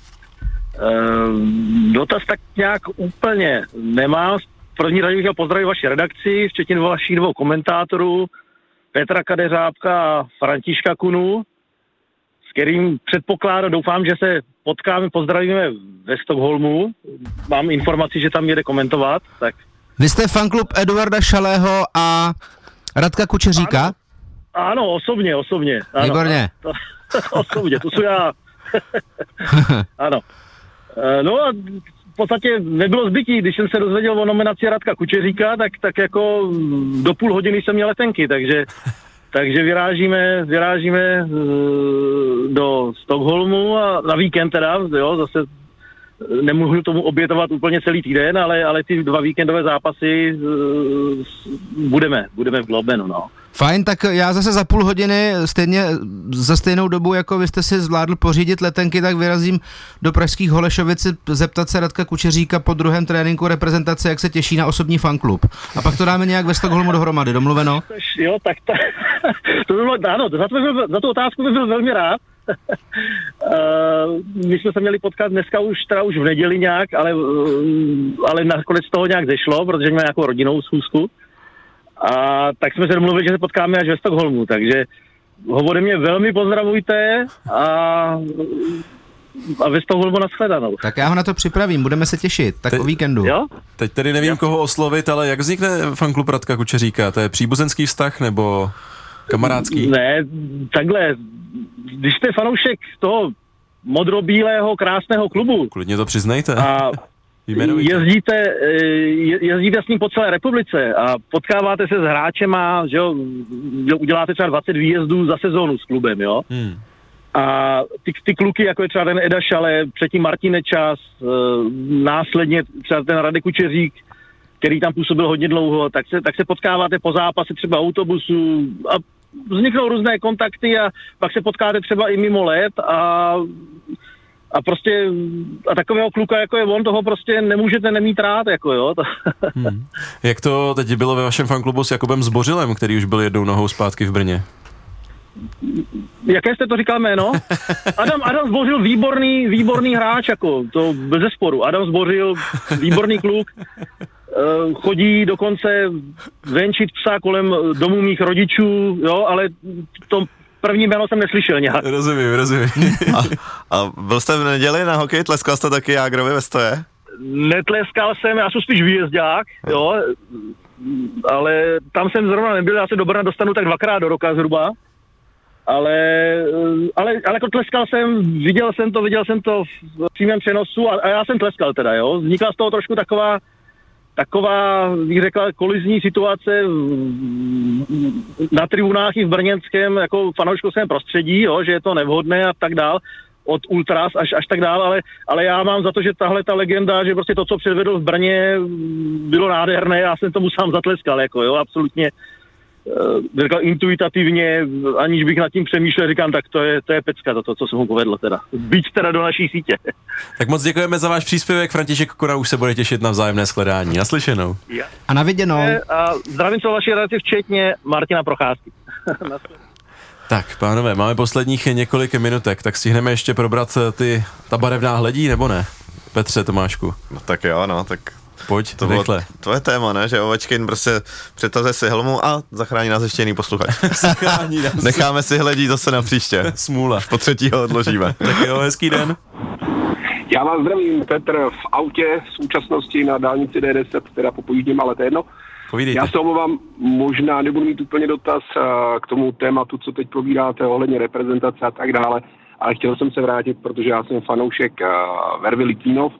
Dotaz tak nějak úplně nemám. V první řadě bych chtěl pozdravit vaši redakci, včetně vašich 2 komentátorů, Petra Kadeřábka a Františka Kunu, s kterým předpokládám, doufám, že se potkáme, pozdravíme ve Stockholmu. Mám informaci, že tam jede komentovat. Tak. Vy jste fanklub Eduarda Šalého a Radka Kučeříka? Ano, osobně. Ano, Výborně. Osobně, to jsou já. Ano. No a v podstatě nebylo zbytí, když jsem se dozvěděl o nominaci Radka Kučeříka, tak jako do půl hodiny jsem měl letenky, takže vyrážíme do Stockholmu a na víkend teda, jo, zase nemůžu tomu obětovat úplně celý týden, ale ty 2 víkendové zápasy budeme v Globenu, no. Fajn, tak já zase za půl hodiny, stejně za stejnou dobu, jako vy jste si zvládl pořídit letenky, tak vyrazím do pražských Holešovic zeptat se Radka Kučeříka po druhém tréninku reprezentace, jak se těší na osobní fanklub. A pak to dáme nějak ve Stockholmu dohromady, domluveno? Jo, tak to by bylo, ano, za tu otázku bych byl velmi rád. My jsme se měli potkat dneska už v neděli nějak, ale nakonec toho nějak zešlo, protože měli nějakou rodinnou schůzku. A tak jsme se domluvili, že se potkáme až ve Stockholmu, takže ho ode mě velmi pozdravujte a ve Stockholmu nashledanou. Tak já ho na to připravím, budeme se těšit, tak o víkendu. Jo? Teď tedy nevím, koho oslovit, ale jak vznikne fanklub Radka Kučeříka? To je příbuzenský vztah nebo kamarádský? Ne, takhle, když jste fanoušek toho modrobílého krásného klubu Klidně to přiznejte. a jezdíte s ním po celé republice a potkáváte se s hráčema, že jo, uděláte třeba 20 výjezdů za sezónu s klubem, jo. A ty kluky, jako je třeba ten Eda Šale, předtím Martin Nečas, následně třeba ten Radek Kučeřík, který tam působil hodně dlouho, tak se potkáváte po zápase třeba autobusu a vzniknou různé kontakty a pak se potkáte třeba i mimo let a prostě a takového kluka, jako je on, toho prostě nemůžete nemít rád, jako jo. Jak to teď bylo ve vašem fanklubu s Jakubem Zbořilem, který už byl jednou nohou zpátky v Brně? Jaké jste to říkal jméno? Adam Zbořil, výborný hráč, jako to bezesporu. Adam Zbořil, výborný kluk, chodí dokonce venčit psa kolem domů mých rodičů, jo, ale to první jméno jsem neslyšel nějak. Rozumím. A byl jste v neděli na hokej, tleskal jste taky Jágrovi ve stoje? Netleskal jsem, já jsem spíš výjezdák, jo, ale tam jsem zrovna nebyl, já se do Brna dostanu tak 2krát do roka zhruba. Ale jako tleskal jsem, viděl jsem to v přímém přenosu a já jsem tleskal teda, jo. Vznikla z toho trošku taková, bych řekla, kolizní situace na tribunách i v brněnském jako fanouškovském prostředí, jo, že je to nevhodné a tak dál, od ultras až tak dál, ale já mám za to, že tahle ta legenda, že prostě to, co předvedl v Brně, bylo nádherné, já jsem tomu sám zatleskal, jako jo, absolutně. Řekl intuitivně, aniž bych nad tím přemýšlel, říkám, tak to je pecka, to, co jsem mu povedl teda. Být teda do naší sítě. Tak moc děkujeme za váš příspěvek, František Kora už se bude těšit na vzájemné shledání. Naslyšenou. A na viděnou. A zdravím co vaši relaci, včetně Martina Procházky. Tak, pánové, máme posledních několik minutek, tak stihneme ještě probrat ta barevná hledí, nebo ne? Petře, Tomášku. No tak jo, no, tak pojď, to rychle. To je téma, ne? Že Ovečkin prostě přetahuje si helmu a zachrání nás ještě jiný posluchač. Necháme si hledí zase na příště. Smůla. Po třetího odložíme. Tak jo, hezký den. Já vás zdravím, Petr, v autě v současnosti na dálnici D10, teda popojíždím, ale to je jedno. Povídejte. Já se omlouvám, možná nebudu mít úplně dotaz k tomu tématu, co teď povídáte ohledně reprezentace a tak dále, ale chtěl jsem se vrátit, protože já jsem fanoušek Vervy Litvínov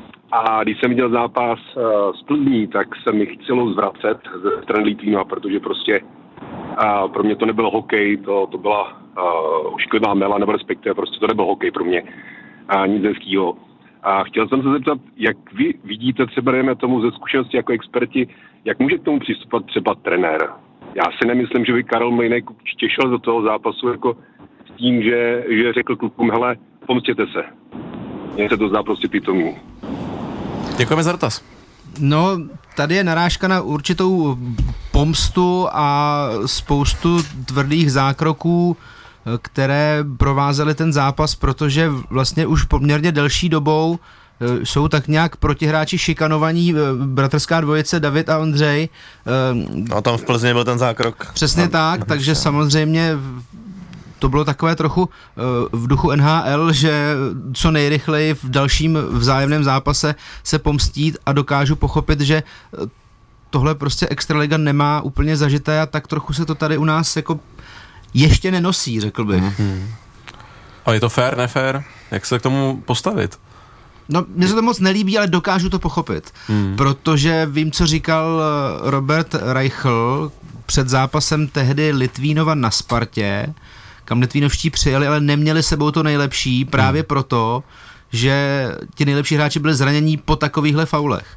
a když jsem viděl zápas z Plzní, tak se mi chtělo zvracet ze strany Litvínova, protože prostě pro mě to nebyl hokej, to byla ošklivá mela, nebo respektive prostě to nebyl hokej pro mě, nic hezkýho. A chtěl jsem se zeptat, jak vy vidíte třeba, dejme tomu ze zkušenosti jako experti, jak může k tomu přistupovat třeba trenér? Já si nemyslím, že by Karel Mlejnek určitě šel do toho zápasu jako s tím, že řekl klukům, hele, pomstěte se. Mně se to zdá prostě pitomý. Děkujeme za dotaz. No, tady je narážka na určitou pomstu a spoustu tvrdých zákroků, které provázely ten zápas, protože vlastně už poměrně delší dobou jsou tak nějak protihráči šikanovaní, bratrská dvojice David a Ondřej. No tam v Plzni byl ten zákrok. Přesně tak, takže samozřejmě to bylo takové trochu v duchu NHL, že co nejrychleji v dalším vzájemném zápase se pomstít a dokážu pochopit, že tohle prostě Extraliga nemá úplně zažité a tak trochu se to tady u nás jako ještě nenosí, řekl bych. Ale je to fair, nefér? Jak se k tomu postavit? No, mně se to moc nelíbí, ale dokážu to pochopit. Protože vím, co říkal Robert Reichl před zápasem tehdy Litvínova na Spartě, kam Litvínovští přijeli, ale neměli sebou to nejlepší právě proto, že ti nejlepší hráči byli zranění po takovýchhle faulech.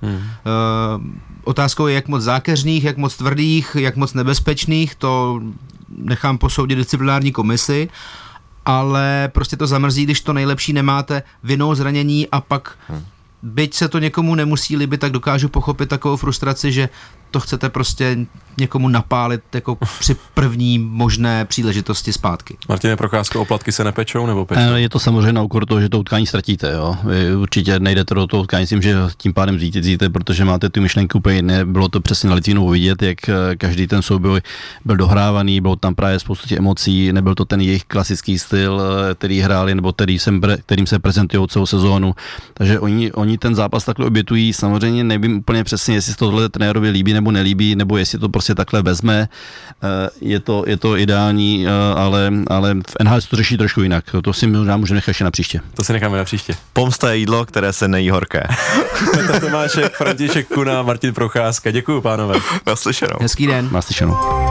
Otázkou je, jak moc zákeřných, jak moc tvrdých, jak moc nebezpečných, to nechám posoudit disciplinární komisi, ale prostě to zamrzí, když to nejlepší nemáte vinou zranění a pak byť se to někomu nemusí líbit, tak dokážu pochopit takovou frustraci, že to chcete prostě někomu napálit jako při první možné příležitosti zpátky. Martine Procházko, oplatky se nepečou nebo pečou? Je to samozřejmě na úkor toho, že to utkání ztratíte. Jo? Vy určitě nejdete do toho utkání s tím, že tím pádem zvítězíte, protože máte tu myšlenku úplně jiné. Bylo to přesně na Litvínovou vidět, jak každý ten souboj byl dohrávaný, bylo tam právě spoustu těch emocí, nebyl to ten jejich klasický styl, který hráli, nebo kterým se prezentují celou sezónu. Takže oni ten zápas takhle obětují. Samozřejmě nevím úplně přesně, jestli se tohle trenérovi líbí nebo nelíbí, nebo jestli to prostě takhle vezme. Je to ideální, ale v NHL se to řeší trošku jinak. To si možná můžeme nechat ještě na příště. To si necháme na příště. Pomsta je jídlo, které se nejí horké. Petr Tomášek, František Kuna, Martin Procházka. Děkuju, pánové. Naslyšenou. Hezký den. Naslyšenou.